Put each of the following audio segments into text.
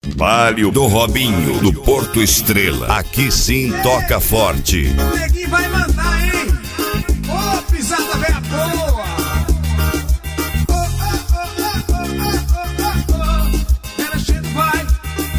Palio do Robinho, do Porto Estrela. Aqui sim toca forte. O neguinho vai mandar, hein? Ô, pisada velha boa. Relaxando vai.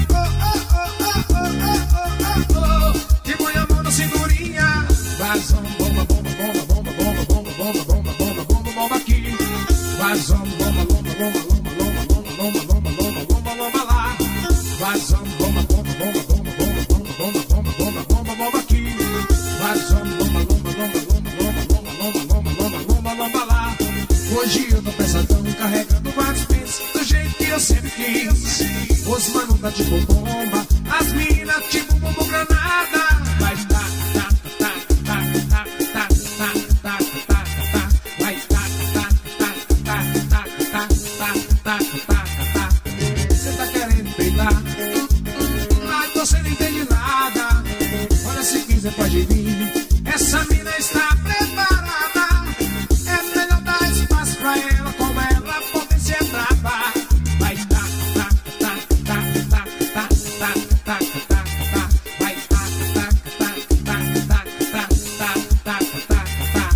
E põe a mão na cinturinha. Vazando bomba, bomba, bomba, bomba, bomba, bomba, bomba, bomba, bomba, bomba, bomba aqui. Vazando bomba, bomba, bomba, bomba, bomba, bomba, bomba, bomba, bomba, bomba, bomba lá. Vazando bomba, bomba, bomba, bomba, bomba, bomba, bomba, bomba, bomba, bomba, bomba aqui. Vazando bomba, bomba, bomba, bomba, bomba, bomba, bomba, bomba, bomba, bomba, bomba lá. Hoje eu tô pesadão, carregando vários pentes do jeito que eu sempre quis. Os mano tá tipo bomba, as minas tipo bomba granada. Vai tá, tá, tá, tá, tá, tá, tá, tá, tá, tá. Vai tá, tá, tá, tá, tá, tá, tá, tá, tá, tá. Cê tá querendo pegar? Mas você não entende nada. Olha, se quiser pode vir. Essa mina está preparada. É melhor dar espaço pra ela, como ela potência é brava. Vai tá, tá, tá, tá, tá, tá, tá, tá, tá, tá. Vai tá, tá, tá, tá, tá, tá, tá, tá, tá, tá.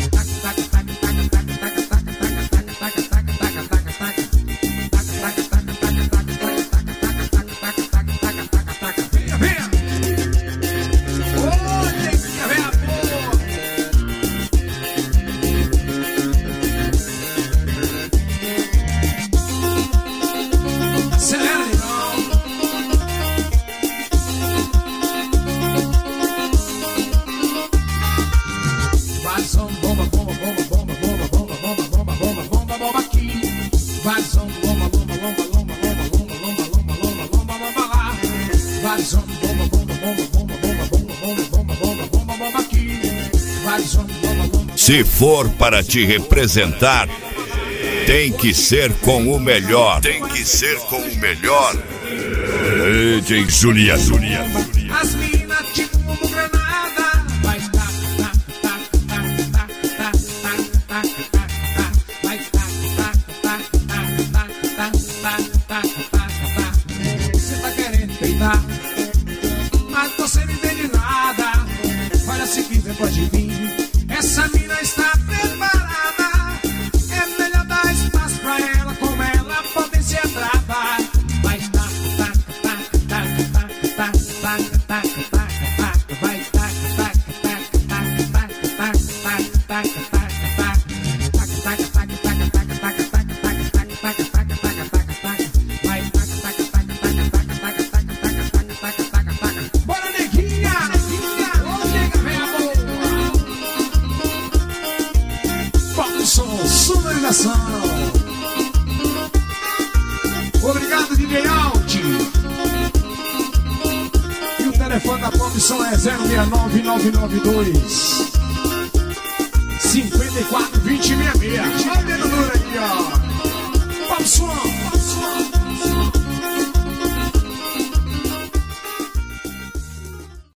Se for para te representar, tem que ser com o melhor. Tem que ser com o melhor. DJ Julia. As minas tipo bomba granada. Vai tá, tá, tá, tá, tá, tá, tá, tá, tá, tá. Vai tá, tá, tá, tá, tá, tá, tá, tá, tá, tá. Você tá querendo peidar, mas você não entende nada. Olha, se quiser pode vir. Essa mina está preparada. É melhor dar espaço pra ela, como ela potência é brava. Vai tá, tá, tá, tá, tá, tá, tá, tá, tá, tá. Vai tá, tá, tá, tá, tá, tá, tá, tá, tá, tá. Bora, neguinha! Ô, nega, vem a boa! Pop som, sonorização. Obrigado, DJ Alt. E o telefone da Pop Som é 069-992 54-2066.